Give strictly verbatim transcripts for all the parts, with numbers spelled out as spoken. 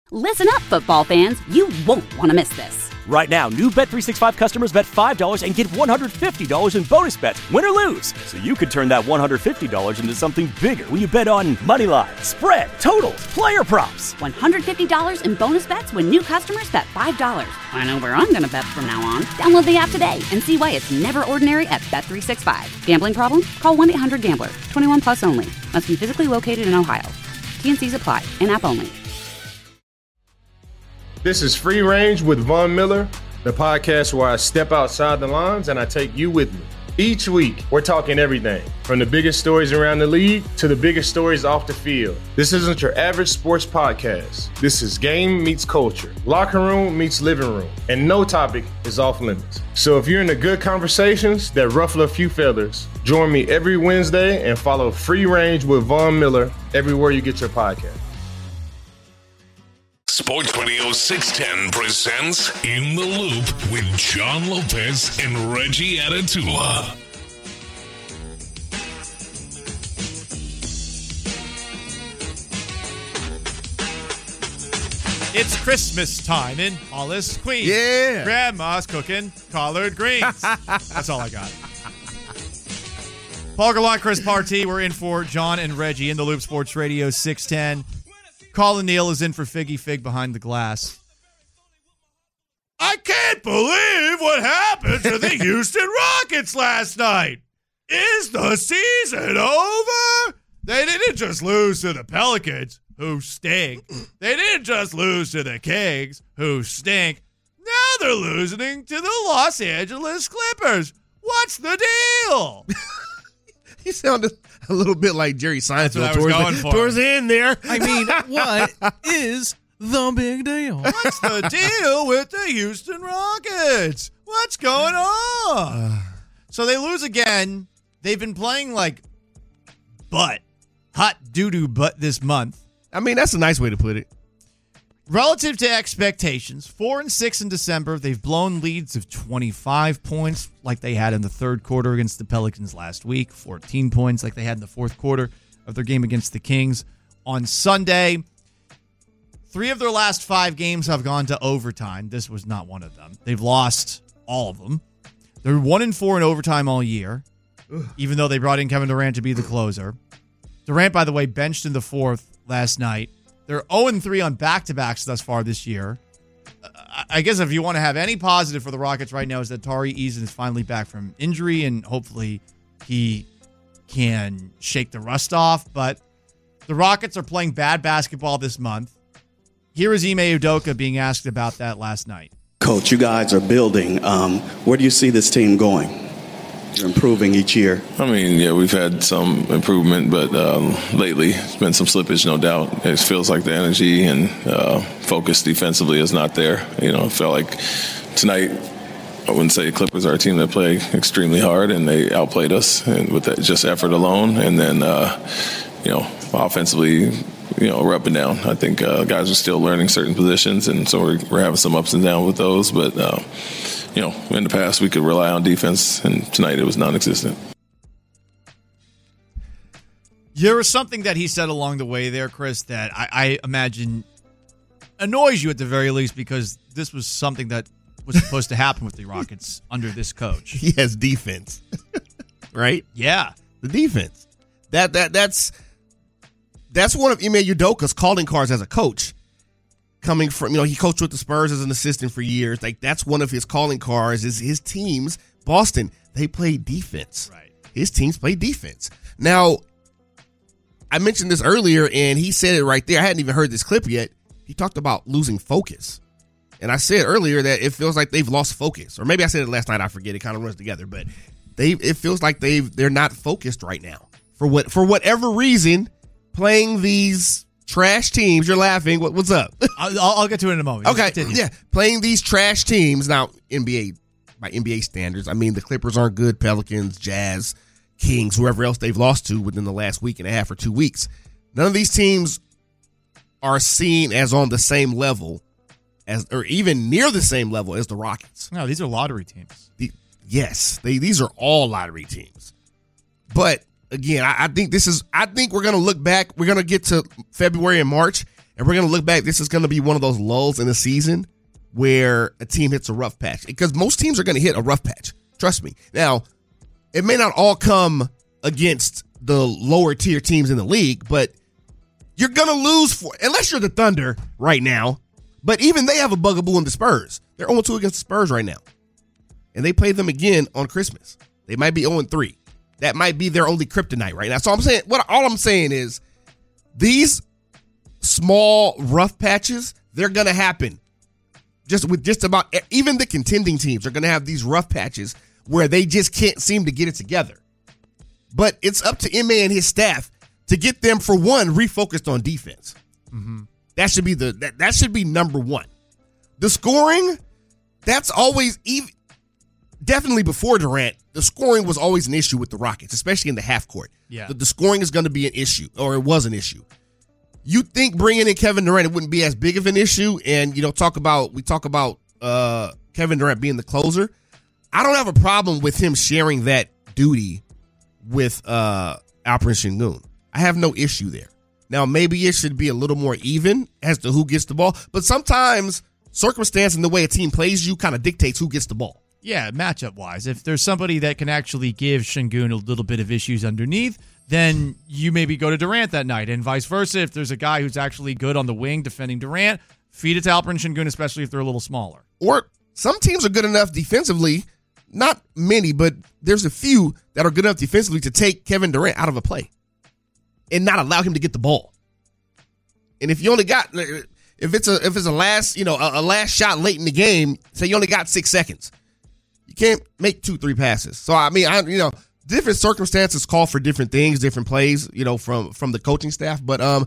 Listen up, football fans. You won't want to miss this. Right now, new Bet three sixty-five customers bet five dollars and get one hundred fifty dollars in bonus bets, win or lose. So you could turn that one hundred fifty dollars into something bigger when you bet on money line, spread, totals, player props. one hundred fifty dollars in bonus bets when new customers bet five dollars. I know where I'm going to bet from now on. Download the app today and see why it's never ordinary at Bet three sixty-five. Gambling problem? Call one eight hundred gambler. twenty-one plus only. Must be physically located in Ohio. T N Cs apply. In-app only. This is Free Range with Von Miller, the podcast where I step outside the lines and I take you with me. Each week, we're talking everything from the biggest stories around the league to the biggest stories off the field. This isn't your average sports podcast. This is game meets culture, locker room meets living room, and no topic is off limits. So if you're into good conversations that ruffle a few feathers, join me every Wednesday and follow Free Range with Von Miller everywhere you get your podcast. Sports Radio six ten presents In the Loop with John Lopez and Reggie Atatula. It's Christmas time in Hollis, Queens. Yeah. Grandma's cooking collard greens. That's all I got. Paul Gallant, Chris Partee, we're in for John and Reggie in the Loop Sports Radio six ten. Colin Neal is in for Figgy Fig behind the glass. I can't believe what happened to the Houston Rockets last night. Is the season over? They didn't just lose to the Pelicans, who stink. They didn't just lose to the Kings, who stink. Now they're losing to the Los Angeles Clippers. What's the deal? He sounded a little bit like Jerry Seinfeld towards, towards, the, towards the end there. I mean, what is the big deal? What's the deal with the Houston Rockets? What's going on? So they lose again. They've been playing like butt, hot doo-doo butt this month. I mean, that's a nice way to put it. Relative to expectations, four and six in December, they've blown leads of twenty-five points like they had in the third quarter against the Pelicans last week, fourteen points like they had in the fourth quarter of their game against the Kings on Sunday. Three of their last five games have gone to overtime. This was not one of them. They've lost all of them. They're one and four in overtime all year, Ugh. even though they brought in Kevin Durant to be the closer. Durant, by the way, benched in the fourth last night. They're oh and three on back-to-backs thus far this year. I guess if you want to have any positive for the Rockets right now is that Tari Eason is finally back from injury, and hopefully he can shake the rust off. But the Rockets are playing bad basketball this month. Here is Ime Udoka being asked about that last night. Coach, you guys are building. Um, where do you see this team going? You're improving each year. I mean, yeah, we've had some improvement, but um, lately it's been some slippage, no doubt. It feels like the energy and uh, focus defensively is not there. You know, it felt like tonight, I wouldn't say Clippers are a team that play extremely hard, and they outplayed us and with that just effort alone. And then, uh, you know, offensively, you know, we're up and down. I think uh, guys are still learning certain positions, and so we're, we're having some ups and downs with those. But, uh, you know, in the past we could rely on defense, and tonight it was non-existent. There was something that he said along the way there, Chris, that I, I imagine annoys you at the very least, because this was something that was supposed to happen with the Rockets under this coach. He has defense, right? Yeah, the defense. That that that's that's one of Ime Udoka's calling cards as a coach. Coming from, you know, he coached with the Spurs as an assistant for years. Like, that's one of his calling cards is his teams, Boston, they play defense. Right. His teams play defense. Now, I mentioned this earlier, and he said it right there. I hadn't even heard this clip yet. He talked about losing focus. And I said earlier that it feels like they've lost focus. Or maybe I said it last night. I forget. It kind of runs together. But they it feels like they've, they're not focused right now. For what for whatever reason, playing these trash teams. You're laughing. What, what's up? I'll, I'll get to it in a moment. Okay. Yeah. Playing these trash teams. Now, N B A, by N B A standards, I mean, the Clippers aren't good. Pelicans, Jazz, Kings, whoever else they've lost to within the last week and a half or two weeks. None of these teams are seen as on the same level as, or even near the same level as the Rockets. No, these are lottery teams. The, yes. They, these are all lottery teams. But again, I, I think this is, I think we're going to look back. We're going to get to February and March, And we're going to look back. This is going to be one of those lulls in the season where a team hits a rough patch. Because most teams are going to hit a rough patch. Trust me. Now, it may not all come against the lower tier teams in the league, but you're going to lose for, unless you're the Thunder right now. But even they have a bugaboo in the Spurs. They're oh two against the Spurs right now. And they play them again on Christmas. They might be oh three. That might be their only kryptonite right now. So I'm saying, what all I'm saying is these small rough patches, they're going to happen. Just with just about even the contending teams are going to have these rough patches where they just can't seem to get it together. But it's up to M A and his staff to get them, for one, refocused on defense. Mm-hmm. That should be the that, that should be number one. The scoring, that's always even definitely before Durant, the scoring was always an issue with the Rockets, especially in the half court. Yeah. The, the scoring is going to be an issue, or it was an issue. You think bringing in Kevin Durant, it wouldn't be as big of an issue? And, you know, talk about, we talk about uh, Kevin Durant being the closer. I don't have a problem with him sharing that duty with uh, Alperen Sengun. I have no issue there. Now, maybe it should be a little more even as to who gets the ball, but sometimes circumstance and the way a team plays you kind of dictates who gets the ball. Yeah, matchup-wise. If there's somebody that can actually give Sengun a little bit of issues underneath, then you maybe go to Durant that night, and vice versa. If there's a guy who's actually good on the wing defending Durant, feed it to Alperen Sengun, especially if they're a little smaller. Or some teams are good enough defensively, not many, but there's a few that are good enough defensively to take Kevin Durant out of a play and not allow him to get the ball. And if you only got, if it's a if it's a last, you know, a, a last shot late in the game, say you only got six seconds, you can't make two, three passes. So I mean, I you know. Different circumstances call for different things, different plays, you know, from from the coaching staff. But um,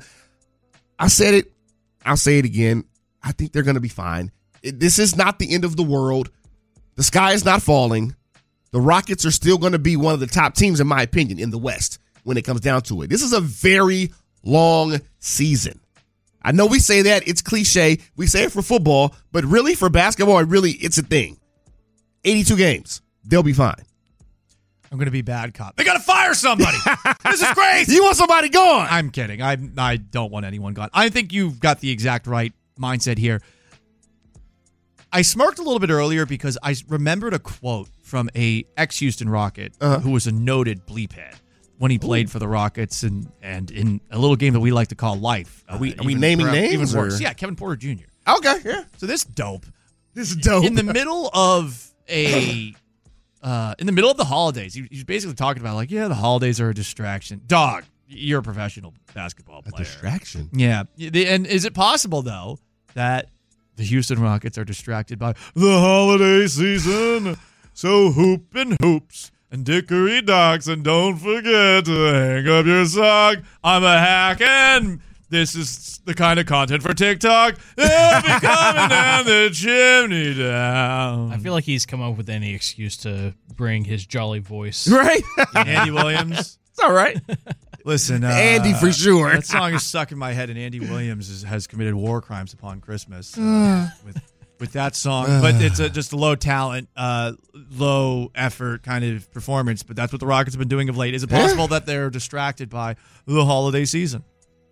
I said it. I'll say it again. I think they're going to be fine. It, this is not the end of the world. The sky is not falling. The Rockets are still going to be one of the top teams, in my opinion, in the West when it comes down to it. This is a very long season. I know we say that. It's cliche. We say it for football. But really, for basketball, really, it's a thing. eighty-two games. They'll be fine. I'm going to be bad cop. They got to fire somebody. This is crazy. You want somebody gone. I'm kidding. I I don't want anyone gone. I think you've got the exact right mindset here. I smirked a little bit earlier because I remembered a quote from a ex-Houston Rocket uh-huh. who was a noted bleephead when he played Ooh. for the Rockets and, and in a little game that we like to call life. Are we, uh, are we naming for, names? Even worse. Yeah, Kevin Porter Junior Okay, yeah. So this dope. This is dope. In the middle of a... Uh, in the middle of the holidays, he, he's basically talking about like, yeah, the holidays are a distraction. Dog, you're a professional basketball player. A distraction? Yeah. And is it possible, though, that the Houston Rockets are distracted by the holiday season? So hoop and hoops and dickory docks, and don't forget to hang up your sock. I'm a hack, and this is the kind of content for TikTok. They'll be coming down the chimney down. I feel like he's come up with any excuse to bring his jolly voice. Right? Andy Williams. It's all right. Listen, uh, Andy for sure. That song is stuck in my head, and Andy Williams is, has committed war crimes upon Christmas uh, with with that song. But it's a, just a low talent, uh, low effort kind of performance. But that's what the Rockets have been doing of late. Is it possible that they're distracted by the holiday season?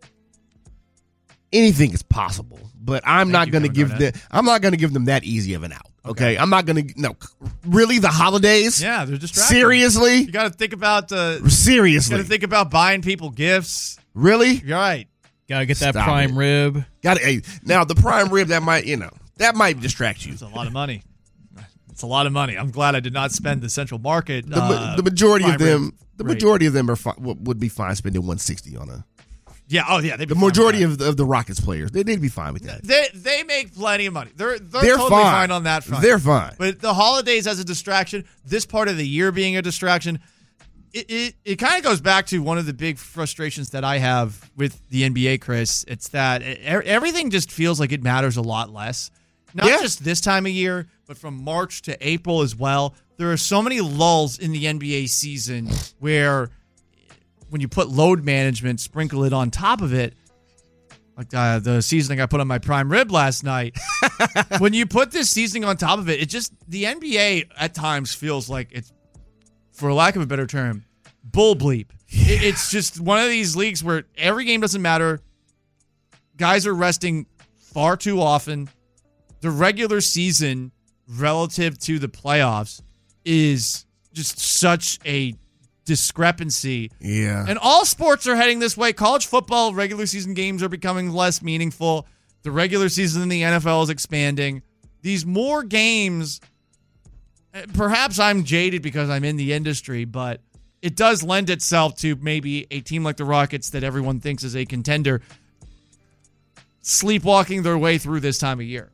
Anything is possible, but I'm Thank not going to give them. I'm not going to give them that easy of an out. Okay, okay. I'm not going to. No, really, the holidays. Yeah, they're distracted. Seriously, you got to think about. Uh, Seriously, you got to think about buying people gifts. Really, you're right. Got to get that Stop prime it. rib. Got to. Now the prime rib that might, you know, that might distract you. It's a lot of money. It's a lot of money. I'm glad I did not spend the Central Market. The, uh, the majority of them, the rate. majority of them are fi- would be fine spending one sixty on a. Yeah. Oh, yeah. The majority of the, of the Rockets players, they they'd be fine with that. They they make plenty of money. They're they're, they're totally fine. fine on that front. They're fine. But the holidays as a distraction, this part of the year being a distraction, it it, it kind of goes back to one of the big frustrations that I have with the N B A, Chris. It's that it, everything just feels like it matters a lot less. Not yeah. just this time of year, but from March to April as well. There are so many lulls in the N B A season where when you put load management, sprinkle it on top of it, like uh, the seasoning I put on my prime rib last night. When you put this seasoning on top of it, it just, the N B A at times feels like it's, for lack of a better term, bull bleep. It, it's just one of these leagues where every game doesn't matter. guys are resting far too often. The regular season relative to the playoffs is just such a discrepancy. Yeah. And all sports are heading this way. College football regular season games are becoming less meaningful. The regular season in the N F L is expanding. These more games, perhaps I'm jaded because I'm in the industry, but it does lend itself to maybe a team like the Rockets that everyone thinks is a contender sleepwalking their way through this time of year.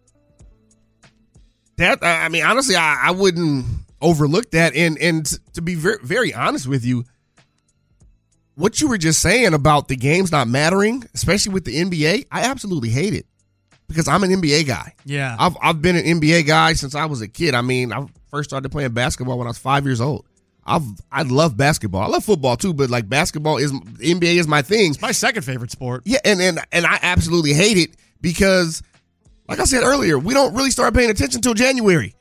That I mean, honestly, I, I wouldn't overlook that. And and to be very, very honest with you, what you were just saying about the games not mattering, especially with the N B A, I absolutely hate it because I'm an N B A guy. Yeah, I've I've been an N B A guy since I was a kid. I mean, I first started playing basketball when I was five years old. I've I love basketball. I love football too, but like basketball is N B A is my thing. It's my second favorite sport. Yeah, and and and I absolutely hate it because, like I said earlier, we don't really start paying attention until January,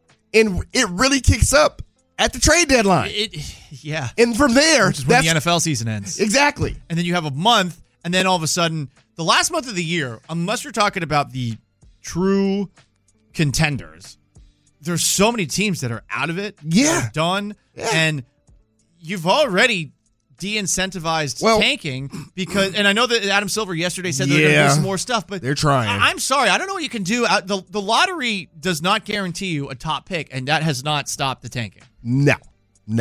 and it really kicks up at the trade deadline. It, yeah, and from there, which is when the N F L season ends. Exactly, and then you have a month, and then all of a sudden, the last month of the year, unless you're talking about the true contenders, there's so many teams that are out of it. Yeah, done, yeah. And you've already de-incentivized well, tanking because, and I know that Adam Silver yesterday said yeah, they're going to do some more stuff, but they're trying. I, I'm sorry, I don't know what you can do. Uh, the the lottery does not guarantee you a top pick, and that has not stopped the tanking. No, no,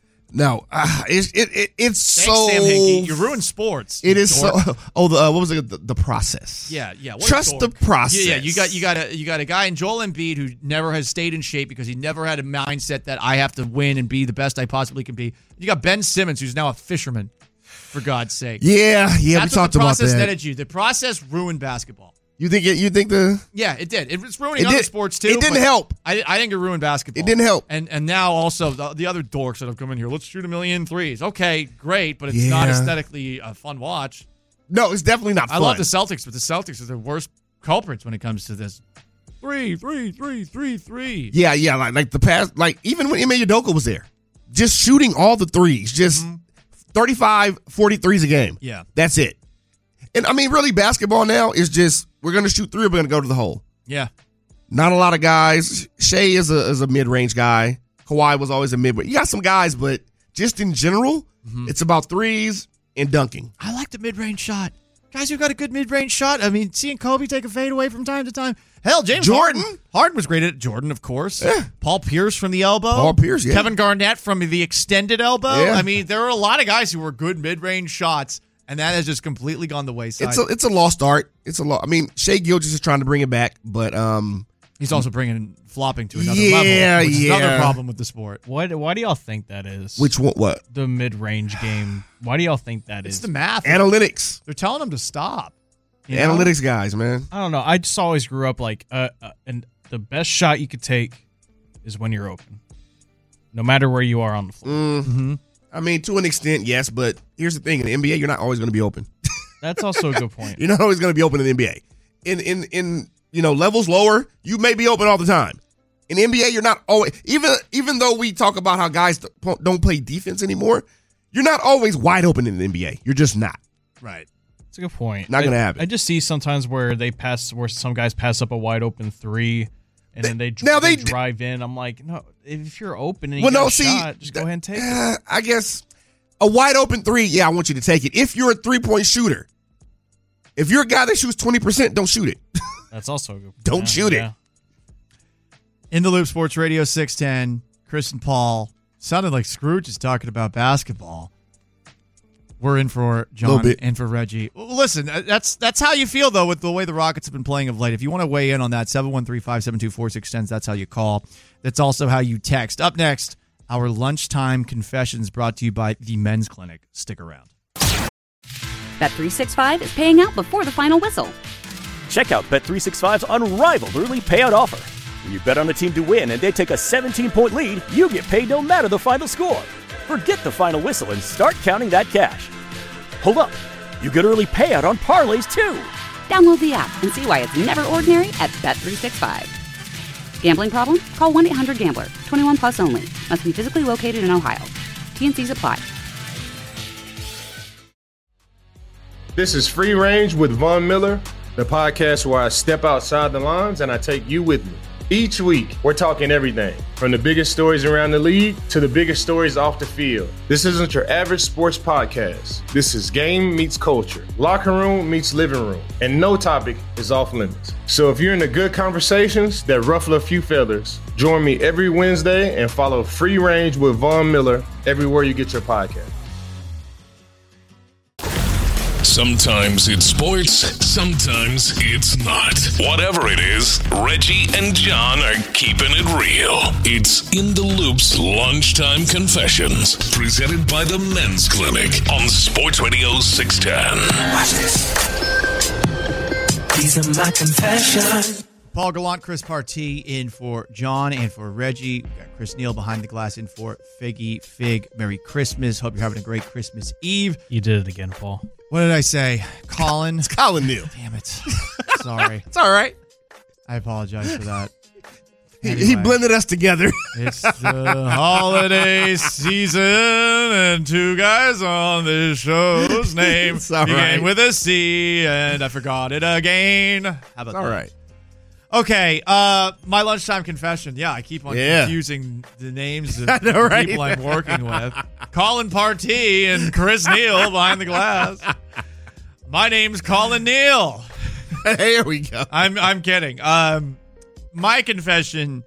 no. Uh, it, it, it it's Thanks, so Sam Hinkie. You ruined sports. It is dork. so. Oh, the uh, what was it? The, the process. Yeah, yeah. What Trust the process. Yeah, yeah. You got you got a you got a guy in Joel Embiid who never has stayed in shape because he never had a mindset that I have to win and be the best I possibly can be. You got Ben Simmons, who's now a fisherman. For God's sake. Yeah, yeah, That's we what talked the about process that. netted you. The process ruined basketball. You think it? You think the? Yeah, it did. It was ruining it other did, sports too. It didn't but help. I, I think it ruined basketball. It didn't help. And and now also the, the other dorks that have come in here. Let's shoot a million threes. Okay, great, but it's Yeah. not aesthetically a fun watch. No, it's definitely not fun. I love the Celtics, but the Celtics are the worst culprits when it comes to this. Three, three, three, three, three. Yeah, yeah, like like the past, like even when Ime Udoka was there, just shooting all the threes, just mm-hmm. thirty-five, forty threes a game. Yeah. That's it. And I mean, really, basketball now is just, we're going to shoot three or we're going to go to the hole. Yeah. Not a lot of guys. Shea is a is a mid-range guy. Kawhi was always a mid. You got some guys, but just in general, mm-hmm. it's about threes and dunking. I like the mid-range shot. Guys who got a good mid-range shot. I mean, seeing Kobe take a fade away from time to time. Hell, James Jordan. Harden, Harden was great at it. Jordan, of course. Yeah. Paul Pierce from the elbow. Paul Pierce, yeah. Kevin Garnett from the extended elbow. Yeah. I mean, there are a lot of guys who were good mid-range shots, and that has just completely gone the wayside. It's a, it's a lost art. It's a lo- I mean, Shea Gilgeous is trying to bring it back, but um, he's also bringing flopping to another yeah, level, which is yeah. another problem with the sport. Why, why do y'all think that is? Which one? What? The mid-range game. Why do y'all think that It's is? the math. Analytics. They're telling them to stop. You Analytics know? guys, man. I don't know. I just always grew up like, uh, uh, and the best shot you could take is when you're open, no matter where you are on the floor. Mm, mm-hmm. I mean, to an extent, yes, but here's the thing: in the N B A, you're not always going to be open. That's also a good point. You're not always going to be open in the N B A. In in in you know levels lower, you may be open all the time. In the N B A, you're not always even even though we talk about how guys don't play defense anymore, you're not always wide open in the N B A. You're just not. Right. That's a good point. Not going to I, happen. I just see sometimes where they pass, where some guys pass up a wide open three, and then they, now they, they drive in. I'm like, no, if you're open and you well, got no, a see, shot, just go ahead and take uh, it. I guess a wide open three, yeah, I want you to take it. If you're a three point shooter, if you're a guy that shoots twenty percent, don't shoot it. That's also a good point. Don't yeah, shoot yeah. it. In the Loop Sports Radio six ten, Chris and Paul sounded like Scrooge is talking about basketball. We're in for John and for Reggie. Listen, that's that's how you feel, though, with the way the Rockets have been playing of late. If you want to weigh in on that, seven one three, five seven two, four six one zero, that's how you call. That's also how you text. Up next, our lunchtime confessions brought to you by the Men's Clinic. Stick around. Bet three sixty-five is paying out before the final whistle. Check out Bet three sixty-five's unrivaled early payout offer. When you bet on a team to win and they take a seventeen-point lead, you get paid no matter the final score. Forget the final whistle and start counting that cash. Hold up. You get early payout on parlays, too. Download the app and see why it's never ordinary at Bet three sixty-five. Gambling problem? Call one eight hundred gambler. twenty-one plus only. Must be physically located in Ohio. T and C's apply. This is Free Range with Von Miller, the podcast where I step outside the lines and I take you with me. Each week, we're talking everything from the biggest stories around the league to the biggest stories off the field. This isn't your average sports podcast. This is game meets culture, locker room meets living room, and no topic is off limits. So if you're into good conversations that ruffle a few feathers, join me every Wednesday and follow Free Range with Von Miller everywhere you get your podcast. Sometimes it's sports, sometimes it's not. Whatever it is, Reggie and John are keeping it real. It's In the Loop's Lunchtime Confessions, presented by the Men's Clinic on Sports Radio six ten. Watch this. These are my confessions. Paul Gallant, Chris Partee in for John and for Reggie. We got Chris Neal behind the glass in for Figgy Fig. Merry Christmas. Hope you're having a great Christmas Eve. You did it again, Paul. What did I say? Colin? It's Colin Neal. Damn it. Sorry. It's all right. I apologize for that. Anyway, he blended us together. It's the holiday season, and two guys on this show's name It's all began right. with a C, and I forgot it again. How about It's all that? right. Okay, uh, my lunchtime confession. Yeah, I keep on Yeah. confusing the names of I know, the right? people I'm working with. Colin Partee and Chris Neal behind the glass. My name's Colin Neal. Here we go. I'm I'm kidding. Um, my confession.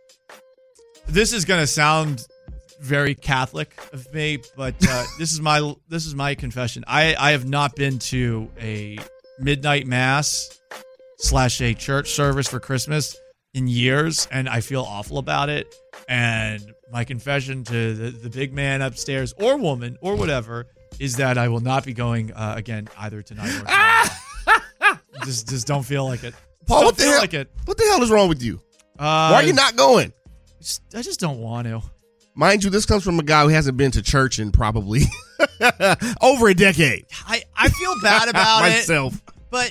This is gonna sound very Catholic of me, but uh, this is my this is my confession. I I have not been to a midnight mass slash a church service for Christmas in years, and I feel awful about it. And my confession to the, the big man upstairs or woman or whatever is that I will not be going uh, again either tonight or tomorrow. just just don't feel like it. Just Paul, don't what the feel hell? like it. What the hell is wrong with you? Uh, Why are you not going? Just, I just don't want to. Mind you, this comes from a guy who hasn't been to church in probably over a decade. I, I feel bad about Myself. it, but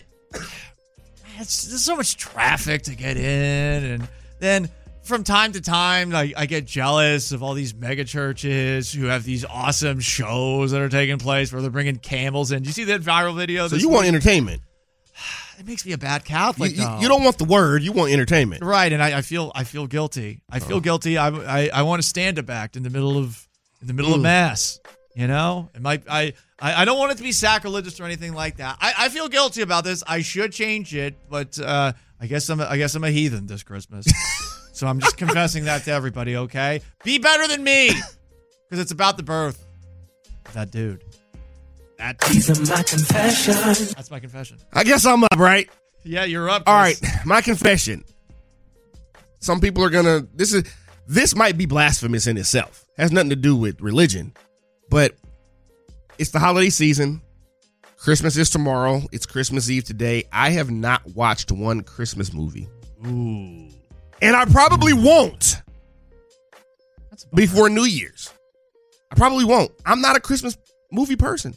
it's, there's so much traffic to get in, and then from time to time, like, I get jealous of all these mega churches who have these awesome shows that are taking place where they're bringing camels in. Did you see that viral video? So this you want week? entertainment. It makes me a bad Catholic. You, you, though. you don't want the word. You want entertainment. Right, and I, I feel I feel guilty. I feel Oh. guilty. I, I I want to stand up act in the middle of in the middle of Mm. mass. You know, it might I, I I don't want it to be sacrilegious or anything like that. I, I feel guilty about this. I should change it, but uh, I guess I'm a, I guess I'm a heathen this Christmas. So I'm just confessing that to everybody. Okay, be better than me, because it's about the birth of that dude. That These are my confessions. That's my confession. I guess I'm up, right? Yeah, you're up. All right, Chris. my confession. Some people are gonna. This is this might be blasphemous in itself. Has nothing to do with religion, but it's the holiday season. Christmas is tomorrow. It's Christmas Eve today. I have not watched one Christmas movie. Ooh, and I probably won't that's a bummer. before New Year's. I probably won't. I'm not a Christmas movie person.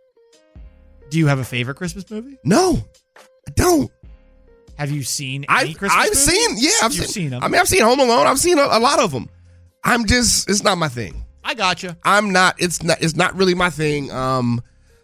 Do you have a favorite Christmas movie? No, I don't. Have you seen any I've, Christmas I've movies? seen, yeah, I've You've seen, seen them. I mean, I've seen Home Alone. I've seen a, a lot of them. I'm just, it's not my thing. I gotcha. I'm not. It's not. It's not really my thing. Um,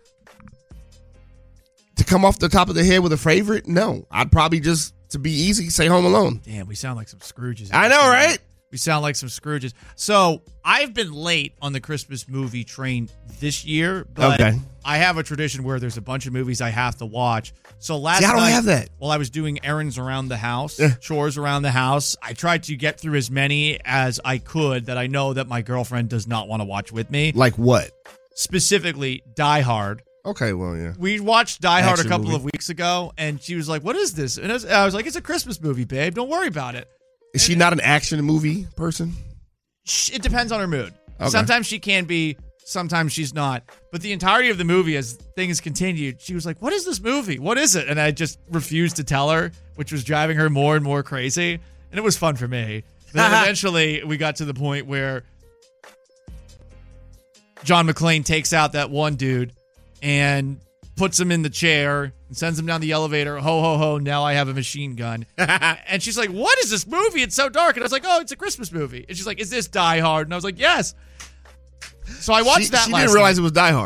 to come off the top of the head with a favorite, no. I'd probably just, to be easy, say Home Alone. Damn, we sound like some Scrooges. I know, right? We sound like some Scrooges. So I've been late on the Christmas movie train this year, but Okay. I have a tradition where there's a bunch of movies I have to watch. So last See, I don't night, have that. while I was doing errands around the house, Yeah. chores around the house, I tried to get through as many as I could that I know that my girlfriend does not want to watch with me. Like what? Specifically, Die Hard. Okay, well, yeah. We watched Die Hard Action a couple movie. of weeks ago, and she was like, "What is this?" And I was, I was like, "It's a Christmas movie, babe. Don't worry about it." Is she not an action movie person? Sh- It depends on her mood. Okay. Sometimes she can be, sometimes she's not. But the entirety of the movie, as things continued, she was like, "What is this movie? What is it?" And I just refused to tell her, which was driving her more and more crazy. And it was fun for me. But then eventually, we got to the point where John McClane takes out that one dude and puts him in the chair and sends him down the elevator. Ho, ho, ho, now I have a machine gun. And she's like, "What is this movie? It's so dark." And I was like, "Oh, it's a Christmas movie." And she's like, "Is this Die Hard?" And I was like, "Yes." So I watched she, that She last didn't realize night. it was Die Hard.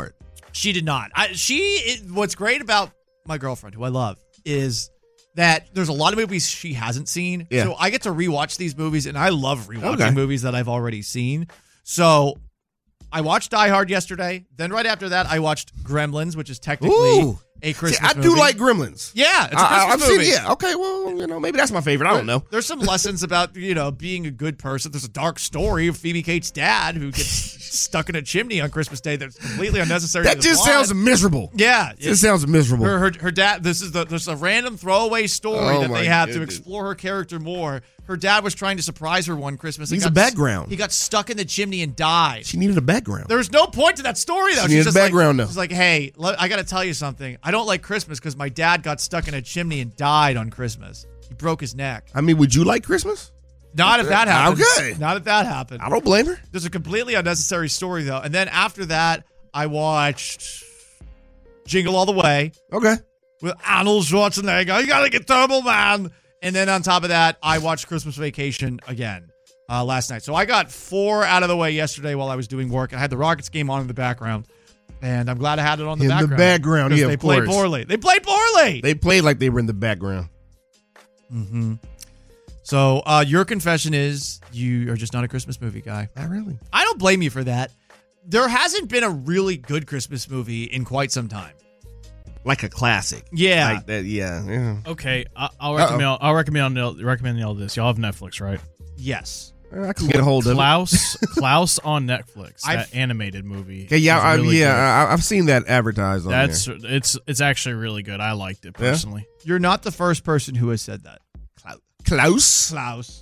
She did not. I, she. It, what's great about my girlfriend, who I love, is that there's a lot of movies she hasn't seen. Yeah. So I get to rewatch these movies, and I love rewatching Okay. movies that I've already seen. So I watched Die Hard yesterday. Then right after that, I watched Gremlins, which is technically Ooh. a Christmas See, I movie. do like Gremlins. Yeah, it's a I, Christmas I've movie. seen. Yeah, okay. Well, you know, maybe that's my favorite. I don't know. There's some lessons about, you know, being a good person. There's a dark story of Phoebe Cates' dad who gets stuck in a chimney on Christmas Day that's completely unnecessary. That to the just plot. sounds miserable. Yeah. It just sounds miserable. Her, her, her dad, this is the, there's a random throwaway story Oh that my they have to goodness. explore her character more. Her dad was trying to surprise her one Christmas. He Needs got a background. s- He got stuck in the chimney and died. She needed a background. There's no point to that story, though. She She's needed a just background, like, though. She's like, hey, let, I got to tell you something. I don't like Christmas because my dad got stuck in a chimney and died on Christmas. He broke his neck. I mean, would you like Christmas? Not if that happens. Okay. Not if that happened. I don't blame her. There's a completely unnecessary story, though. And then after that, I watched Jingle All the Way. Okay. With Arnold Schwarzenegger. You got to get Turbo Man. And then on top of that, I watched Christmas Vacation again uh, last night. So I got four out of the way yesterday while I was doing work. I had the Rockets game on in the background. And I'm glad I had it on the In the background. background, 'cause yeah, They of played course. poorly. They played poorly. They played like they were in the background. Mm-hmm. So uh, your confession is you are just not a Christmas movie guy. Not really. I don't blame you for that. There hasn't been a really good Christmas movie in quite some time. Like a classic. Yeah. Like that, yeah. yeah. Okay, I, I'll recommend. Uh-oh. I'll recommend. Y'all, recommend y'all this. Y'all have Netflix, right? Yes. I can get a hold of Klaus, Klaus on Netflix. I've- That animated movie. it. Okay, yeah, is I, really yeah, good. I, I've seen that advertised on That's there. it's it's actually really good. I liked it Yeah? personally. You're not the first person who has said that. Klaus? Klaus.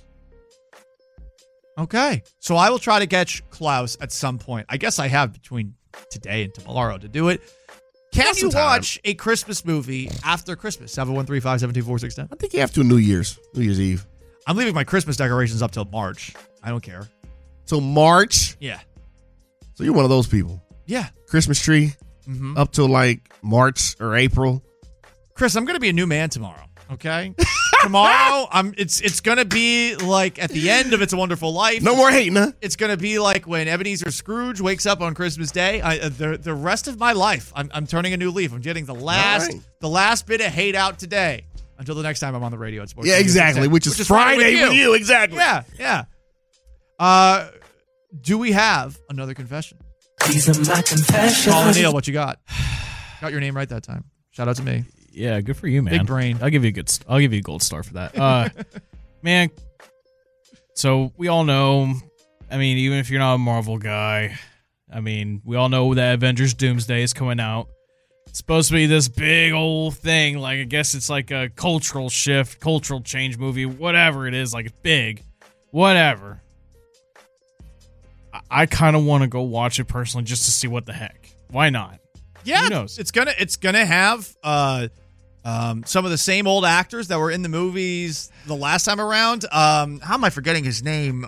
Okay. So I will try to catch Klaus at some point. I guess I have between today and tomorrow to do it. Can Got you some time. watch a Christmas movie after Christmas? seven one three five seven two four six one zero. I think you have to New Year's, New Year's Eve. I'm leaving my Christmas decorations up till March. I don't care. So March. Yeah. So you're one of those people. Yeah. Christmas tree Mhm. up till like March or April. Chris, I'm going to be a new man tomorrow. Okay. Tomorrow, I'm. It's it's gonna be like at the end of It's a Wonderful Life. No more hating, huh? It's gonna be like when Ebenezer Scrooge wakes up on Christmas Day. I, uh, the the rest of my life, I'm I'm turning a new leaf. I'm getting the last right. the last bit of hate out today. Until the next time I'm on the radio at Sports. Yeah, Radio exactly. six ten, Which is Friday with you. Exactly. Yeah, yeah. Uh, do we have another confession? These are my confessions. Paul O'Neill, what you got? Got your name right that time. Shout out to me. Yeah, good for you, man. Big brain. I'll give you a good. I'll give you a gold star for that. Uh, man. So we all know. I mean, even if you're not a Marvel guy, I mean, we all know that Avengers Doomsday is coming out. It's supposed to be this big old thing. Like, I guess it's like a cultural shift, cultural change movie, whatever it is. Like, it's big, whatever. I, I kind of want to go watch it personally just to see what the heck. Why not? Yeah, Who knows? it's gonna it's gonna have uh, um, some of the same old actors that were in the movies the last time around. Um, how am I forgetting his name?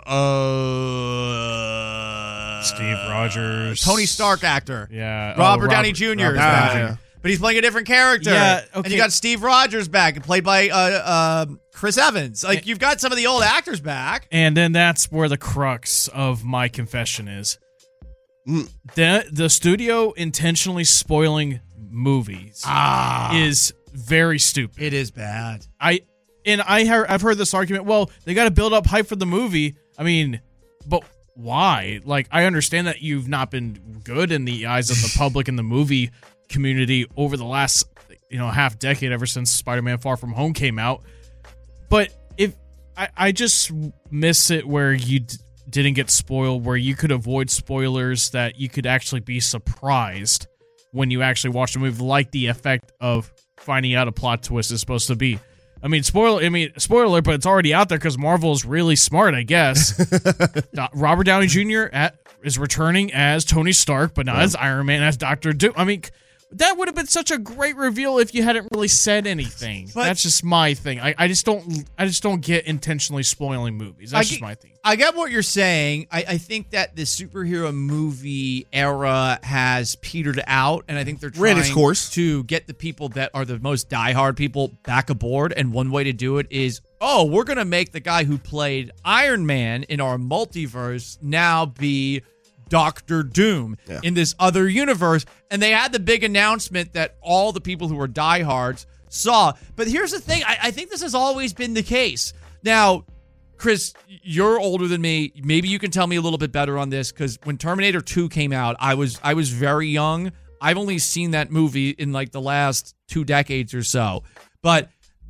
Uh, Steve Rogers, Tony Stark actor. Yeah, Robert, oh, Downey Robert- Junior Robert is Downey back. Junior But he's playing a different character. Yeah, And okay. you got Steve Rogers back, played by uh, uh, Chris Evans. Like, you've got some of the old actors back. And then that's where the crux of my confession is. The, the studio intentionally spoiling movies Ah. is very stupid. It is bad. I and I hear, I've heard this argument. Well, they got to build up hype for the movie. I mean, but why? Like, I understand that you've not been good in the eyes of the public and the movie community over the last, you know, half decade, ever since Spider-Man: Far From Home came out. But if I, I just miss it where you d- didn't get spoiled, where you could avoid spoilers, that you could actually be surprised when you actually watch the movie, like the effect of finding out a plot twist is supposed to be. I mean, spoiler. I mean, spoiler alert, but it's already out there because Marvel is really smart, I guess. Do- Robert Downey Junior At, is returning as Tony Stark, but not Yeah. as Iron Man, as Doctor Doom. I mean, that would have been such a great reveal if you hadn't really said anything. But- That's just my thing. I, I just don't. I just don't get intentionally spoiling movies. That's I just get- my thing. I get what you're saying. I, I think that the superhero movie era has petered out, and I think they're Ran trying its course. to get the people that are the most diehard people back aboard. And one way to do it is, oh, we're going to make the guy who played Iron Man in our multiverse now be Doctor Doom Yeah. in this other universe. And they had the big announcement that all the people who were diehards saw. But here's the thing. I, I think this has always been the case. Now, Chris, you're older than me. Maybe you can tell me a little bit better on this, because when Terminator two came out, I was I was very young. I've only seen that movie in like the last two decades or so. But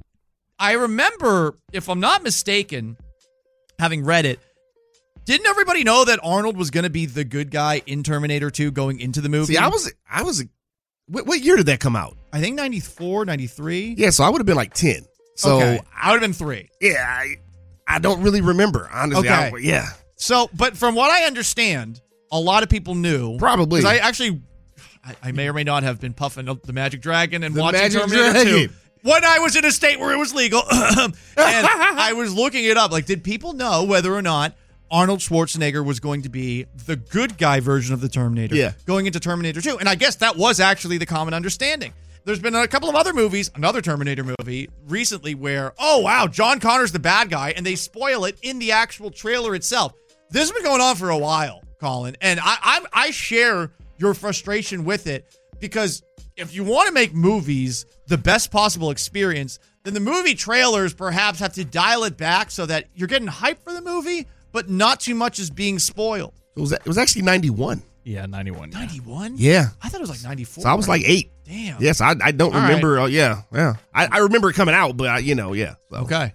I remember, if I'm not mistaken, having read it, didn't everybody know that Arnold was going to be the good guy in Terminator two going into the movie? See, I was, I was, what, what year did that come out? I think ninety-four, ninety-three. Yeah, so I would have been like ten. So okay. I would have been three. Yeah, I, I don't really remember, honestly. Okay. I, yeah. So, but from what I understand, a lot of people knew. Probably. Because I actually, I, I may or may not have been puffing up the Magic Dragon and The watching Magic Terminator Dragon. two. When I was in a state where it was legal. And I was looking it up. Like, did people know whether or not Arnold Schwarzenegger was going to be the good guy version of the Terminator Yeah. going into Terminator two? And I guess that was actually the common understanding. There's been a couple of other movies, another Terminator movie recently where, oh, wow, John Connor's the bad guy, and they spoil it in the actual trailer itself. This has been going on for a while, Colin, and I I'm, I share your frustration with it, because if you want to make movies the best possible experience, then the movie trailers perhaps have to dial it back so that you're getting hyped for the movie, but not too much is being spoiled. It was, it was actually ninety-one. Yeah, ninety-one. ninety-one? Yeah. I thought it was like ninety-four. So I was like eight. Damn. Yes, I I don't All remember. Uh, yeah, yeah. I, I remember it coming out, but I, you know, yeah. So. Okay.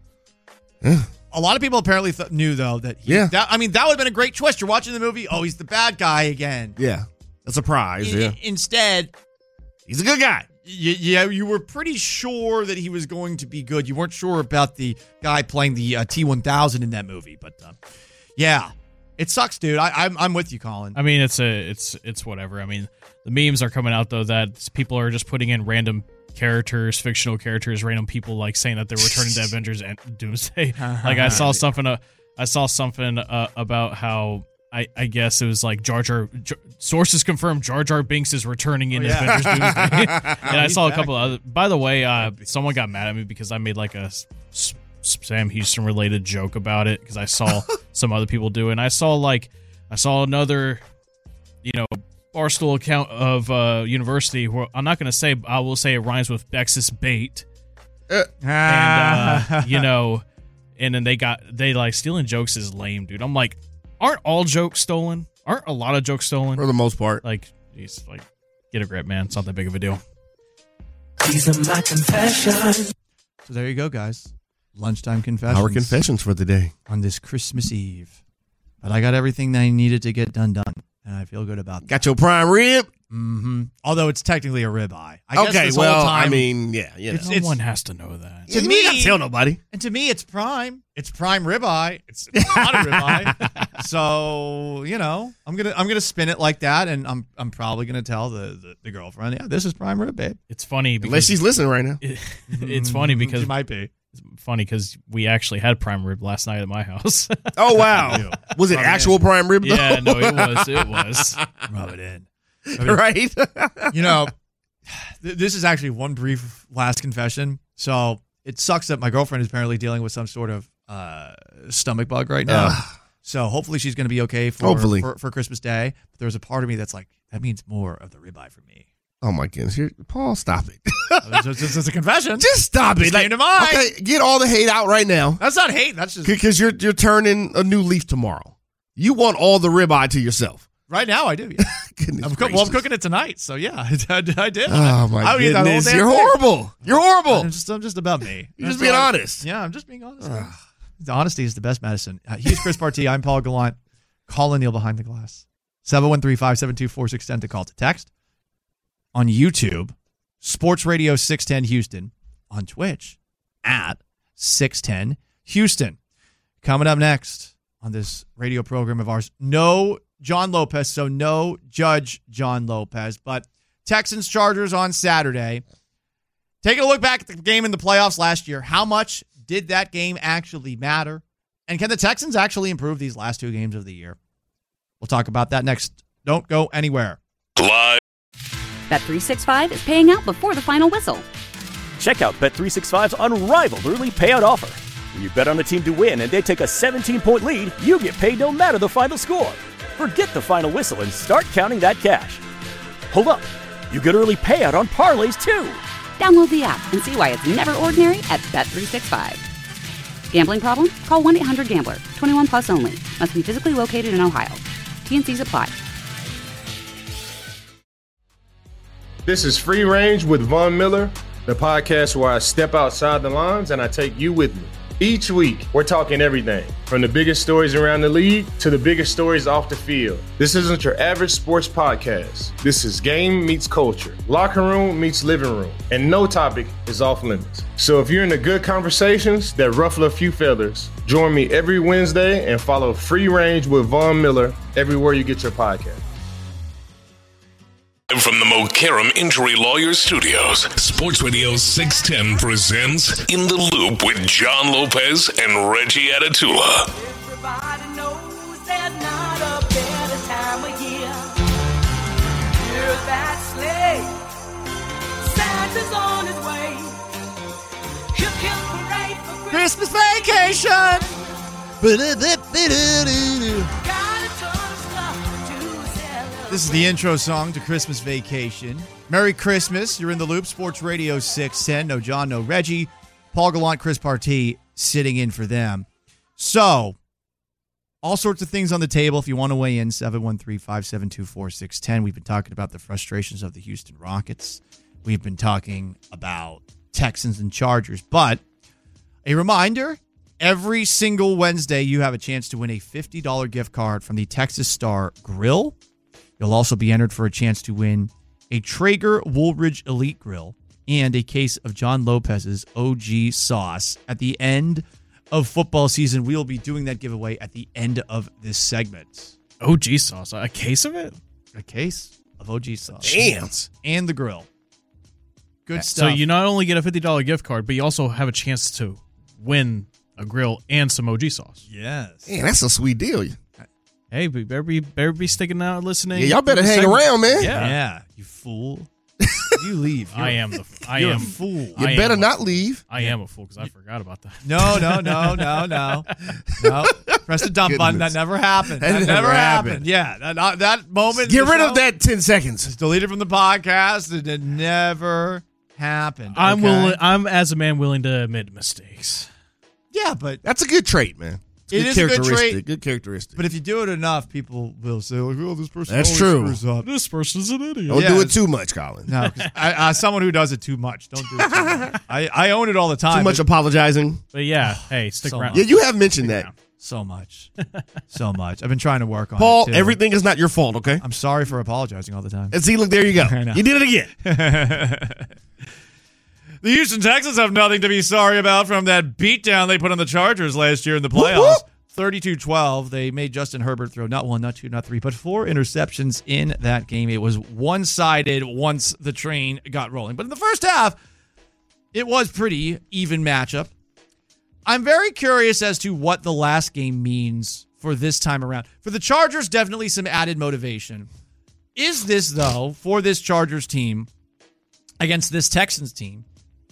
Yeah. A lot of people apparently th- knew, though, that, he, Yeah. that I mean, that would have been a great twist. You're watching the movie, oh, he's the bad guy again. Yeah. A surprise. I- yeah. Instead, he's a good guy. Y- yeah, you were pretty sure that he was going to be good. You weren't sure about the guy playing the uh, T one thousand in that movie, but uh, yeah, it sucks, dude. I, I'm I'm with you, Colin. I mean, it's a it's it's whatever. I mean, the memes are coming out though that people are just putting in random characters, fictional characters, random people like saying that they're returning to Avengers and Doomsday. Like I saw something, uh, I saw something uh, about how. I, I guess it was like Jar Jar. Jar sources confirm Jar Jar Binks is returning in Oh, yeah. Avengers Doomsday. And I He's saw a back. couple of other. By the way, uh, someone got mad at me because I made like a S- S- Sam Houston related joke about it because I saw some other people do it. And I saw like I saw another, you know, Barstool account of uh, University. Where I'm not going to say. I will say it rhymes with Bexus Bait. And uh, you know, and then they got they like stealing jokes is lame, dude. I'm like. Aren't all jokes stolen? Aren't a lot of jokes stolen? For the most part. Like, geez, like, get a grip, man. It's not that big of a deal. These are my confessions. So there you go, guys. Lunchtime confessions. Our confessions for the day. On this Christmas Eve. But I got everything that I needed to get done done. And I feel good about that. Got your prime rib? Mm-hmm. Although it's technically a ribeye. I guess Okay, this well, whole time, I mean, yeah, you know. It's- No it's- one has to know that. To You me, ain't gotta tell nobody. And to me, it's prime. It's prime ribeye. It's, it's not a ribeye. So you know, I'm gonna I'm gonna spin it like that, and I'm I'm probably gonna tell the, the, the girlfriend, yeah, this is prime rib, babe. It's funny because Unless she's listening right now. it- it's funny because She might be. it's funny because we actually had prime rib last night at my house. Oh, wow. Was it Rub it actual in. prime rib, though? yeah, no, it was. It was. Rub it in. Right? You know, th- this is actually one brief last confession. So it sucks that my girlfriend is apparently dealing with some sort of uh, stomach bug right now. Ugh. So hopefully she's going to be okay for, Hopefully. for for Christmas Day. But there's a part of me that's like, that means more of the ribeye for me. Oh, my goodness. Here, Paul, stop it. It's just, it's a confession. Just stop Just it. came to mind. Okay, get all the hate out right now. That's not hate. That's just Because you're, you're turning a new leaf tomorrow. You want all the ribeye to yourself. right now. I do. Yeah. Goodness I'm cook- well, I'm cooking it tonight. So yeah, I, I did. Oh, my I would eat that whole goodness. damn You're thing. horrible. You're horrible. I'm just, I'm just about me. You're just That's being all I- honest. Yeah, I'm just being honest. The honesty is the best medicine. Uh, he's Chris Partee. I'm Paul Gallant. Call Neil behind the glass. seven one three, five seven two, four six one zero to call to text. On YouTube, Sports Radio six ten Houston. On Twitch, at six ten Houston. Coming up next on this radio program of ours, no John Lopez, so no Judge John Lopez, but Texans Chargers on Saturday. Taking a look back at the game in the playoffs last year, how much did that game actually matter? And can the Texans actually improve these last two games of the year? We'll talk about that next. Don't go anywhere. Live. Bet three sixty-five is paying out before the final whistle. Check out Bet three sixty-five's unrivaled early payout offer. When you bet on a team to win and they take a seventeen-point lead, you get paid no matter the final score. Forget the final whistle and start counting that cash. Hold up. You get early payout on parlays, too. Download the app and see why it's never ordinary at Bet three sixty-five. Gambling problem? Call one eight hundred gambler. twenty-one plus only. Must be physically located in Ohio. T and C's apply. This is Free Range with Von Miller, the podcast where I step outside the lines and I take you with me. Each week, we're talking everything from the biggest stories around the league to the biggest stories off the field. This isn't your average sports podcast. This is game meets culture, locker room meets living room, and no topic is off limits. So if you're into good conversations that ruffle a few feathers, join me every Wednesday and follow Free Range with Von Miller everywhere you get your podcast. From the Mokaram Injury Lawyers Studios, Sports Radio six ten presents In the Loop with John Lopez and Reggie Atatula. Everybody knows there's not a better time of year. Hear that sleigh, Santa's on his way. Hip hip parade for Christmas vacation. This is the intro song to Christmas Vacation. Merry Christmas. You're in the Loop. Sports Radio six ten. No John, no Reggie. Paul Gallant, Chris Partee sitting in for them. So, all sorts of things on the table. If you want to weigh in, seven one three, five seven two, four six one zero. We've been talking about the frustrations of the Houston Rockets. We've been talking about Texans and Chargers. But a reminder, every single Wednesday you have a chance to win a fifty dollars gift card from the Texas Star Grill. You'll also be entered for a chance to win a Traeger Woolridge Elite Grill and a case of John Lopez's O G sauce. At the end of football season, we will be doing that giveaway at the end of this segment. O G sauce? A case of it? A case of O G sauce. Damn. And the grill. Good So stuff. you not only get a fifty dollars gift card, but you also have a chance to win a grill and some O G sauce. Yes. Man, that's a sweet deal. Hey, we better be, better be sticking out listening. Yeah, y'all better to the hang segment. around, man. Yeah. Yeah, you fool. You leave. You're I a- am the I you're am a fool. You I better am a- not leave. I am a fool because I forgot about that. No, no, no, no, no. No. Press the dump button. That Goodness. never happened. That That, never never happened. happened. Yeah. That, uh, that moment. Get in the rid show, of that ten seconds. It's deleted from the podcast. And it never happened. I'm okay? willing. I'm as a man willing to admit mistakes. Yeah, but That's a good trait, man. It's It is a good characteristic. trait. Good characteristic. but if you do it enough, people will say, like, "Oh, this person That's always true. screws up." This person's an idiot. Don't Yeah, do it it's- too much, Colin. No, 'cause I, as someone who does it too much, don't do it too much. I, I own it all the time. Too much but apologizing. But yeah, hey, stick So around. Yeah, you have mentioned that. so much, so much. I've been trying to work on Paul, it too. everything is not your fault, okay? I'm sorry for apologizing all the time. And see, look, there you go. I know. You did it again. The Houston Texans have nothing to be sorry about from that beatdown they put on the Chargers last year in the Whoop, playoffs. whoop. thirty-two twelve. They made Justin Herbert throw not one, not two, not three, but four interceptions in that game. It was one-sided once the train got rolling. But in the first half, it was pretty even matchup. I'm very curious as to what the last game means for this time around. For the Chargers, definitely some added motivation. Is this, though, for this Chargers team against this Texans team,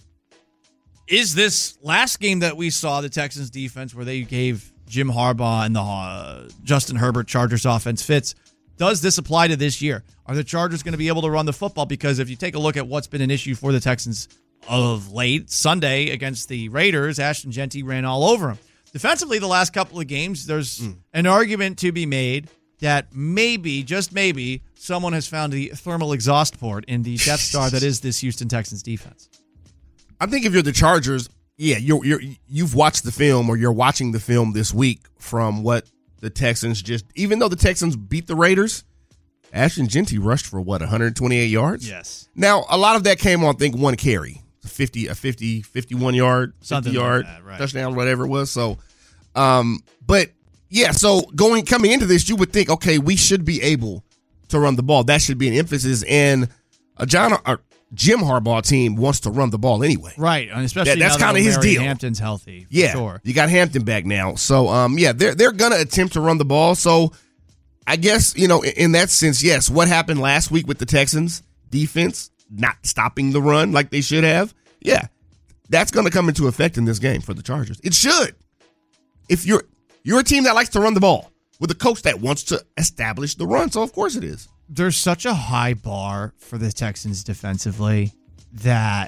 is this last game that we saw the Texans defense where they gave Jim Harbaugh and the uh, Justin Herbert Chargers offense fits, does this apply to this year? Are the Chargers going to be able to run the football? Because if you take a look at what's been an issue for the Texans of late, Sunday against the Raiders, Ashton Genty ran all over them. Defensively, the last couple of games, there's mm. an argument to be made that maybe, just maybe, someone has found the thermal exhaust port in the Death Star that is this Houston Texans defense. I think if you're the Chargers, yeah, you're you're you've watched the film or you're watching the film this week from what the Texans just, even though the Texans beat the Raiders, Ashton Genty rushed for what, one hundred twenty-eight yards? Yes. Now, a lot of that came on, I think, one carry, a fifty, a fifty, fifty-one yard, Something fifty like yard that, right. touchdown, whatever it was. So, um, but yeah, so going coming into this, you would think, okay, we should be able to run the ball. That should be an emphasis. And uh, John, uh, Jim Harbaugh team wants to run the ball anyway. Right, and especially That- that's now that kinda his Omari deal. Hampton's healthy. For Yeah, sure. you got Hampton back now. So, um, yeah, they're they're gonna attempt to run the ball. So, I guess you know, in, in that sense, yes. What happened last week with the Texans defense not stopping the run like they should have? Yeah, that's gonna come into effect in this game for the Chargers. It should. If you're you're a team that likes to run the ball, with a coach that wants to establish the run. So, of course it is. There's such a high bar for the Texans defensively that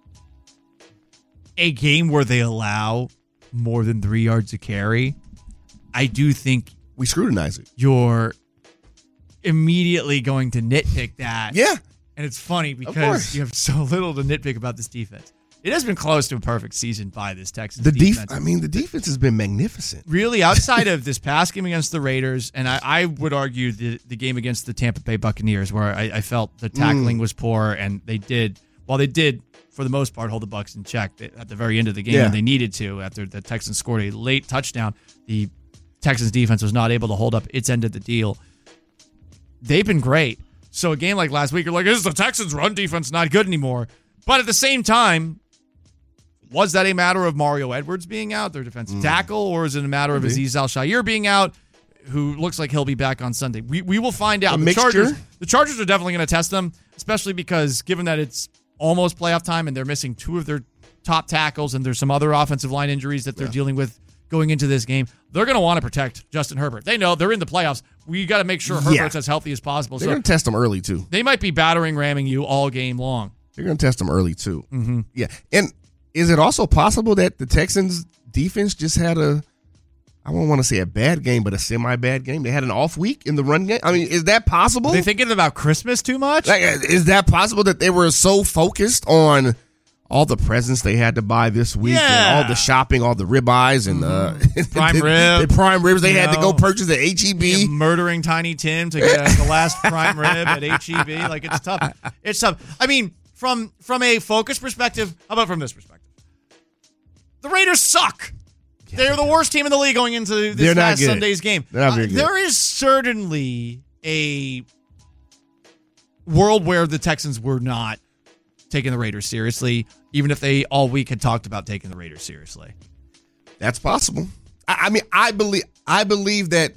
a game where they allow more than three yards a carry, I do think we scrutinize it. You're immediately going to nitpick that. Yeah. And it's funny because you have so little to nitpick about this defense. It has been close to a perfect season by this Texans the defense. Def- I mean, the defense has been magnificent. Really, outside of this past game against the Raiders, and I, I would argue the, the game against the Tampa Bay Buccaneers, where I, I felt the tackling Mm. was poor, and they did, while they did, for the most part, hold the Bucs in check at the very end of the game Yeah. when they needed to, after the Texans scored a late touchdown, the Texans defense was not able to hold up its end of the deal. They've been great. So a game like last week, you're like, is the Texans' run defense not good anymore? But at the same time, was that a matter of Mario Edwards being out, their defensive Mm. tackle, or is it a matter of Maybe. Azeez Al-Shaair being out, who looks like he'll be back on Sunday? We we will find out. A the mixture? Chargers, the Chargers are definitely going to test them, especially because given that it's almost playoff time and they're missing two of their top tackles and there's some other offensive line injuries that they're Yeah. dealing with going into this game, they're going to want to protect Justin Herbert. They know they're in the playoffs. We got to make sure Yeah. Herbert's as healthy as possible. They're So going to test them early, too. they might be battering ramming you all game long. They're going to test them early, too. Mm-hmm. Yeah. And is it also possible that the Texans defense just had a, I don't want to say a bad game, but a semi-bad game? They had an off week in the run game? I mean, is that possible? Are they thinking about Christmas too much? Like, is that possible that they were so focused on all the presents they had to buy this week and Yeah. all the shopping, all the ribeyes and uh, Prime the, rib. the prime ribs they You had to know, go purchase at H E B? Yeah, murdering Tiny Tim to get uh, the last prime rib at H E B. Like, it's tough. It's tough. I mean, from from a focus perspective, how about from this perspective? The Raiders suck. They're the worst team in the league going into this They're not last good. Sunday's game. They're not very Uh, good. there is certainly a world where the Texans were not taking the Raiders seriously, even if they all week had talked about taking the Raiders seriously. That's possible. I, I mean, I believe I believe that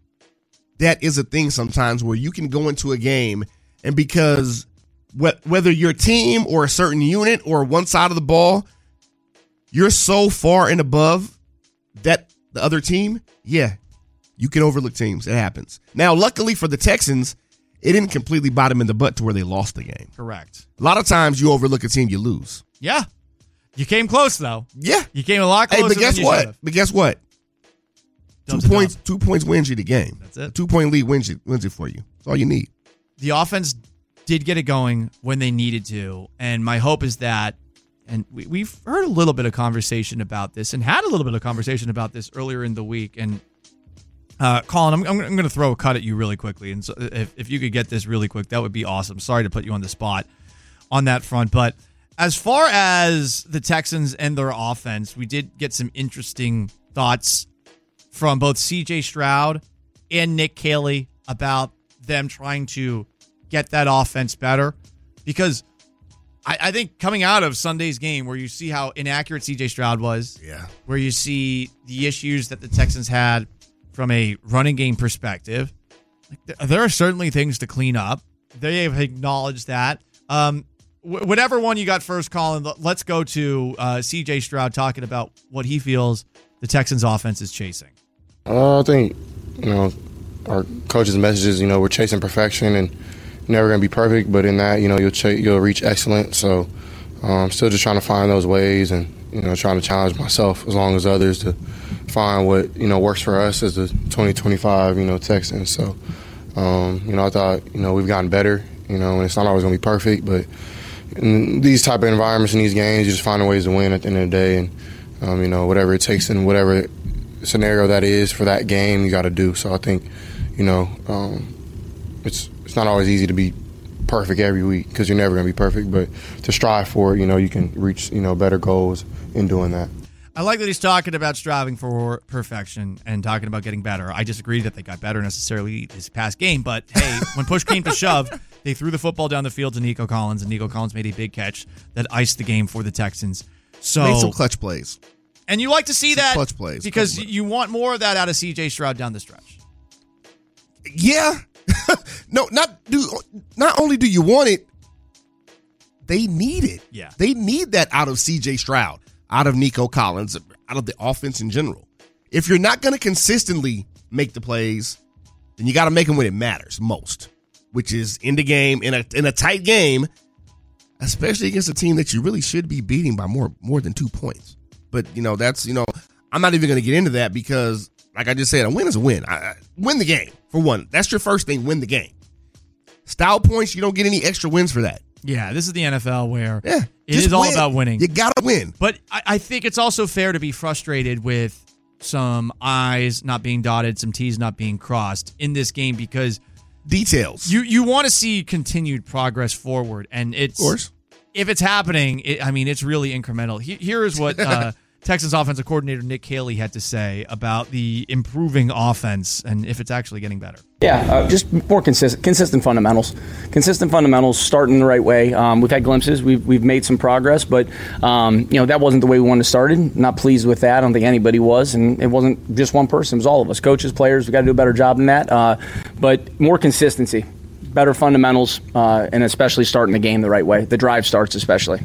that is a thing sometimes where you can go into a game and because wh- whether your team or a certain unit or one side of the ball, you're so far and above that the other team, yeah, you can overlook teams. It happens. Now, luckily for the Texans, it didn't completely bite them in the butt to where they lost the game. Correct. A lot of times you overlook a team, you lose. Yeah. You came close, though. Yeah. You came a lot Hey, closer but guess than you what? should've. But guess what? Two Dubs a points. dub. Two points wins you the game. That's it. A two point lead wins you, wins it for you. That's all you need. The offense did get it going when they needed to, and my hope is that, and we, we've heard a little bit of conversation about this and had a little bit of conversation about this earlier in the week. And uh, Colin, I'm, I'm, I'm going to throw a cut at you really quickly, and so if, if you could get this really quick, that would be awesome. Sorry to put you on the spot on that front, but as far as the Texans and their offense, we did get some interesting thoughts from both C J Stroud and Nick Caley about them trying to get that offense better. Because I, I think coming out of Sunday's game where you see how inaccurate C J Stroud was, yeah, where you see the issues that the Texans had from a running game perspective, like th- there are certainly things to clean up. They have acknowledged that. Um, wh- whatever one you got first, Colin, l- let's go to uh, C J Stroud talking about what he feels the Texans offense is chasing. Uh, I think, you know, our coach's messages, you know, we're chasing perfection and never going to be perfect, but in that, you know, you'll ch- you'll reach excellence. So um, still just trying to find those ways and, you know, trying to challenge myself as long as others to find what, you know, works for us as the twenty twenty-five, you know, Texans. So, um, you know, I thought, you know, we've gotten better, you know, and it's not always going to be perfect, but in these type of environments in these games, you just find ways to win at the end of the day. And, um, you know, whatever it takes and whatever scenario that is for that game, you got to do. So I think, you know, um, it's it's not always easy to be perfect every week because you're never going to be perfect, but to strive for it, you know, you can reach, you know, better goals in doing that. I like that he's talking about striving for perfection and talking about getting better. I disagree that they got better necessarily this past game, but hey, when push came to shove, they threw the football down the field to Nico Collins, and Nico Collins made a big catch that iced the game for the Texans. So Made some clutch plays. And you like to see Some that clutch plays, because clutch plays. you want more of that out of C J Stroud down the stretch. Yeah. no, not do. Not only do you want it, they need it. Yeah. They need that out of C J Stroud, out of Nico Collins, out of the offense in general. If you're not going to consistently make the plays, then you got to make them when it matters most, which is in the game, in a in a tight game, especially against a team that you really should be beating by more more than two points. But, you know, that's, you know, I'm not even going to get into that because, like I just said, a win is a win. I, I, win the game, for one. That's your first thing, win the game. Style points, you don't get any extra wins for that. Yeah, this is the N F L where yeah, it is all about winning. You got to win. But I, I think it's also fair to be frustrated with some I's not being dotted, some T's not being crossed in this game because details. You you want to see continued progress forward, and it's of course. If it's happening, it, I mean, it's really incremental. He, here is what uh, Texans offensive coordinator Nick Haley had to say about the improving offense and if it's actually getting better. Yeah, uh, just more consistent, consistent fundamentals. Consistent fundamentals, starting the right way. Um, we've had glimpses. We've we've made some progress, but um, you know that wasn't the way we wanted to start it. Not pleased with that. I don't think anybody was, and it wasn't just one person. It was all of us, coaches, players. We got to do a better job than that. Uh, but more consistency, better fundamentals, uh, and especially starting the game the right way. The drive starts especially.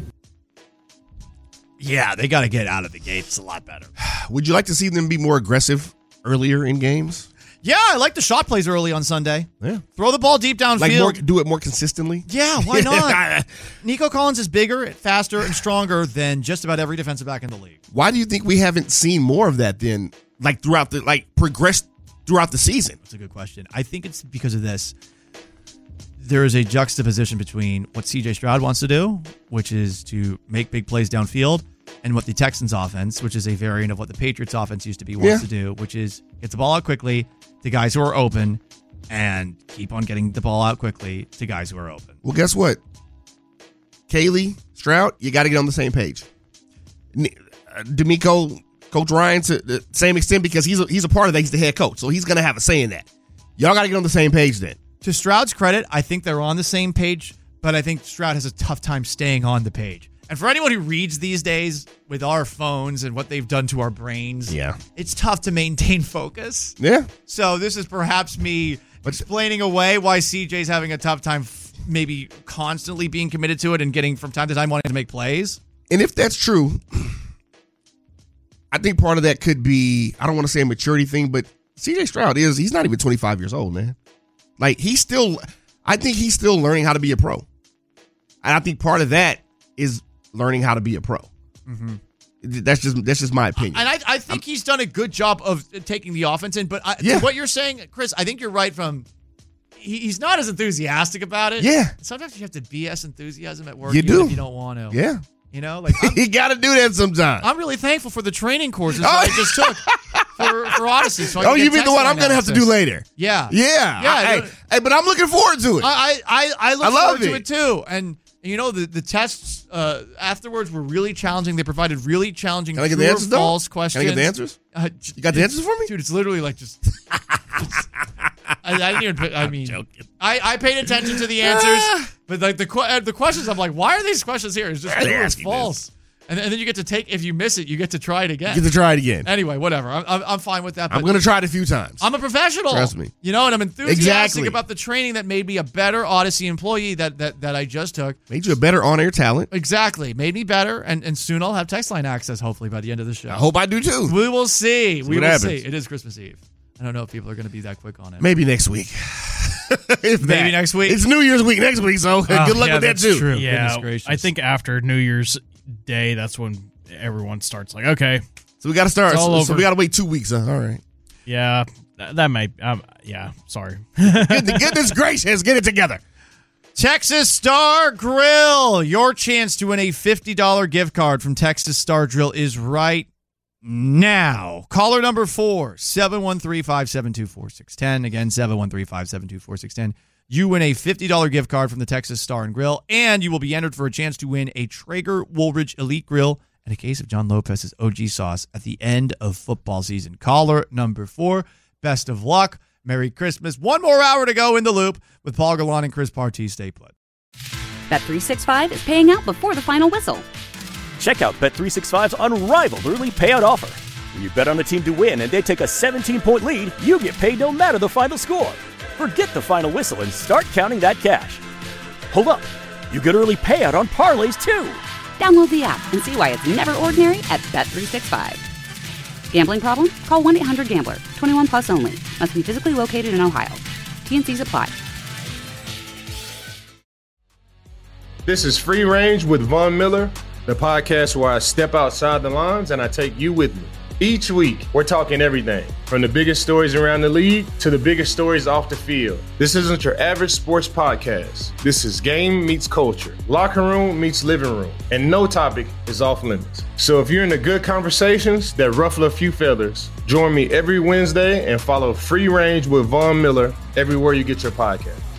Yeah, they got to get out of the gates a lot better. Would you like to see them be more aggressive earlier in games? Yeah, I like the shot plays early on Sunday. Yeah. Throw the ball deep downfield. Like more, do it more consistently? Yeah, why not? Nico Collins is bigger, faster, and stronger than just about every defensive back in the league. Why do you think we haven't seen more of that then, like throughout the, like progressed throughout the season? That's a good question. I think it's because of this. There is a juxtaposition between what C J Stroud wants to do, which is to make big plays downfield, and what the Texans offense, which is a variant of what the Patriots offense used to be, wants Yeah. to do, which is get the ball out quickly to guys who are open and keep on getting the ball out quickly to guys who are open. Well, guess what? Kaylee, Stroud, you got to get on the same page. N- uh, D'Amico, Coach Ryan, to the same extent because he's a, he's a part of that. He's the head coach, so he's going to have a say in that. Y'all got to get on the same page then. To Stroud's credit, I think they're on the same page, but I think Stroud has a tough time staying on the page. And for anyone who reads these days with our phones and what they've done to our brains, Yeah. it's tough to maintain focus. Yeah. So this is perhaps me explaining away why C J's having a tough time f- maybe constantly being committed to it and getting from time to time wanting to make plays. And if that's true, I think part of that could be, I don't want to say a maturity thing, but C J Stroud is, he's not even twenty-five years old, man. Like, he's still, I think he's still learning how to be a pro. And I think part of that is learning how to be a pro. Mm-hmm. That's just that's just my opinion. And I, I think he's done a good job of taking the offense in. But I, Yeah. to what you're saying, Chris, I think you're right from he, he's not as enthusiastic about it. Yeah. Sometimes you have to B S enthusiasm at work. You even do. if you don't want to. Yeah. You know, like I'm, You got to do that sometimes. I'm really thankful for the training courses that I just took for, for Odyssey. So I Oh, can you get mean the text one I'm line going to have to access. do later? Yeah. Yeah. Yeah. I- hey, hey, but I'm looking forward to it. I I, I look I love forward to it. it too. And you know the the tests uh, afterwards were really challenging. They provided really challenging Can I get true the or answers, though? false Can I questions. get the answers? Uh, You got the answers for me? dude? It's literally like just. just- I, I didn't even. pay- I mean, I, I paid attention to the answers, but like the que- uh, the questions, I'm like, why are these questions here? It's just Why are they true or asking false. And, and then you get to take, if you miss it, you get to try it again. You get to try it again. Anyway, whatever. I'm, I'm, I'm fine with that. I'm but going to try it a few times. I'm a professional. Trust me. You know, and I'm enthusiastic Exactly. about the training that made me a better Odyssey employee that, that, that I just took. Made you a better on-air talent. Exactly. Made me better, and, and soon I'll have text line access, hopefully, by the end of the show. I hope I do too. We will see. See we what will happens. see. It is Christmas Eve. I don't know if people are going to be that quick on it. Maybe next week. If Maybe that. next week. It's New Year's week next week, so Oh, good luck yeah, with that that's too. True. Goodness Yeah, gracious. I think after New Year's Day, that's when everyone starts like, okay, So we got to start. It's all So, so over. we got to wait two weeks. Huh? All right. yeah, that, that might, um, yeah, sorry. Goodness, goodness gracious, get it together. Texas Star Grill. Your chance to win a fifty dollars gift card from Texas Star Grill is right now. Caller number four, seven one three, five seven two, four six one zero. Again, seven one three, five seven two, four six one zero. You win a fifty dollars gift card from the Texas Star and Grill, and you will be entered for a chance to win a Traeger Woolridge Elite Grill and a case of John Lopez's O G sauce at the end of football season. Caller number four, best of luck. Merry Christmas. One more hour to go in the loop with Paul Gallant and Chris Partee. Stay put. Bet three sixty-five is paying out before the final whistle. Check out Bet three sixty-five's unrivaled early payout offer. When you bet on a team to win and they take a seventeen-point lead, you get paid no matter the final score. Forget the final whistle and start counting that cash. Hold up. You get early payout on parlays, too. Download the app and see why it's never ordinary at Bet three sixty-five. Gambling problem? Call one eight hundred gambler. twenty-one plus only. Must be physically located in Ohio. T N Cs apply. This is Free Range with Von Miller, the podcast where I step outside the lines and I take you with me. Each week, we're talking everything from the biggest stories around the league to the biggest stories off the field. This isn't your average sports podcast. This is game meets culture, locker room meets living room, and no topic is off limits. So if you're into good conversations that ruffle a few feathers, join me every Wednesday and follow Free Range with Von Miller everywhere you get your podcast.